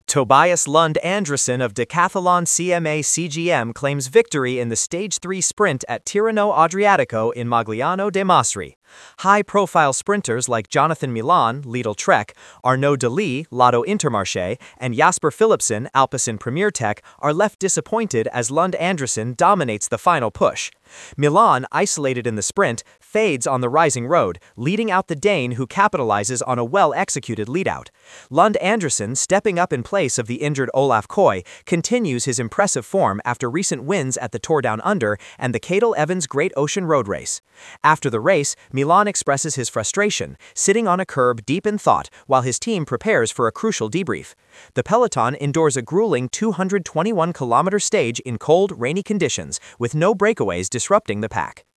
Tobias Lund Andresen of Decathlon CMA CGM claims victory in the Stage 3 sprint at Tirreno Adriatico in Magliano de Masri. High-profile sprinters like Jonathan Milan, Lidl Trek, Arnaud Delis, Lotto Intermarché, and Jasper Philipsen, Alpecin Premier Tech, are left disappointed as Lund Andresen dominates the final push. Milan, isolated in the sprint, fades on the rising road, leading out the Dane who capitalizes on a well-executed lead-out. Lund Andresen, stepping up in place of the injured Olaf Koy, continues his impressive form after recent wins at the Tour Down Under and the Cadel Evans Great Ocean Road Race. After the race, Milan expresses his frustration, sitting on a curb deep in thought while his team prepares for a crucial debrief. The peloton endures a grueling 221-kilometer stage in cold, rainy conditions, with no breakaways disrupting the pack.